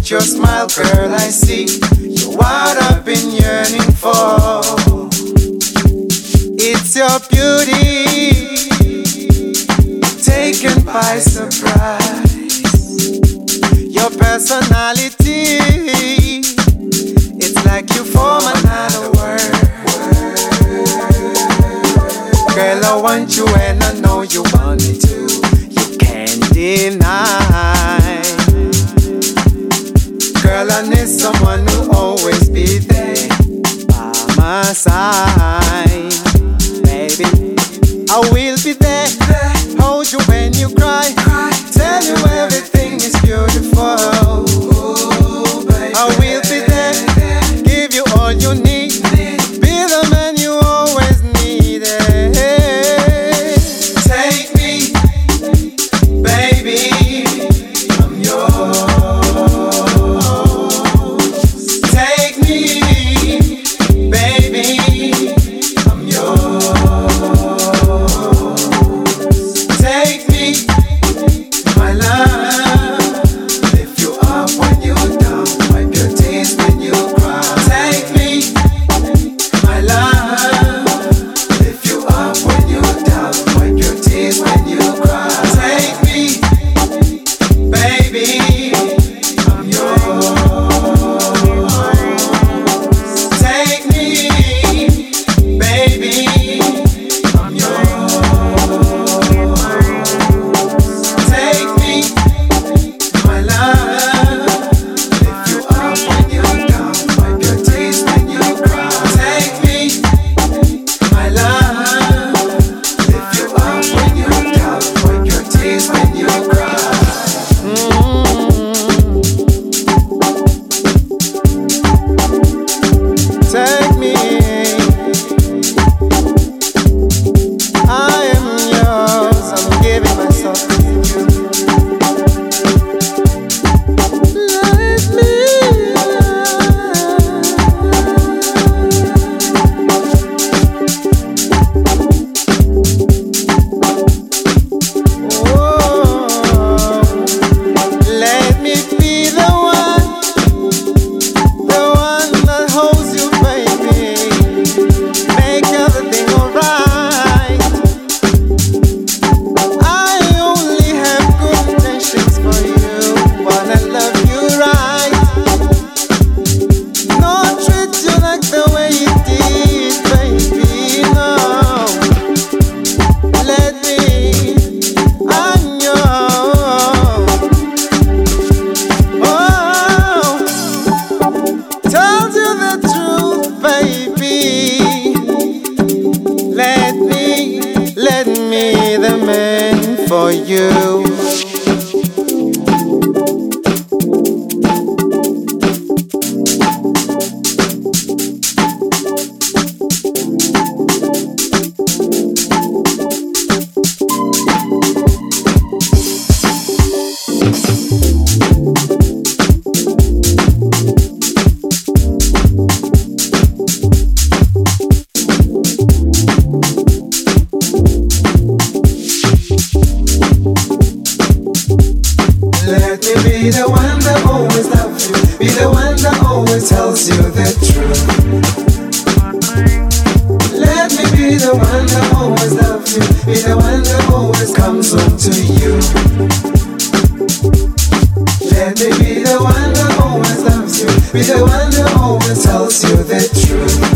with your smile, girl, I see you're what I've been yearning for. It's your beauty taken by surprise. Your personality, it's like you form another world. Girl, I want you and I know you want me too. You can't deny. Girl, I need someone who'll always be there by my side. Baby, I will be there. Hold you when you cry. Tell you everything is beautiful. I will be there. Give you all you need. Be the man you always needed. Take me, baby, I'm yours. Take me, baby, I'm yours. Take me, my love. Lift you up when you're down. Wipe your tears when you cry. Take me, my love. Lift you up when you're down. Wipe your tears when you cry. Take me, baby, I'm yours. Take me, baby, I'm yours. Take me, my love. Lift you up when you're down. Wipe your tears when you cry. Take me, my love. Lift you up when you're down. Wipe your tears when you cry. Take me, I am yours. I'm giving myself to you. Let me let me be the one that holds you, baby. Make everything alright. I only have good intentions for you. Wanna love you right. Not treat you like the way you did, baby. No. Let me, I'm yours. Oh, tells you the truth, baby. Let me the man for you. Let me be the one that always loves you. Be the one that always tells you the truth. Let me be the one that always loves you. Be the one that always comes home to you. Let me be the one that always loves you. Be the one that always tells you the truth.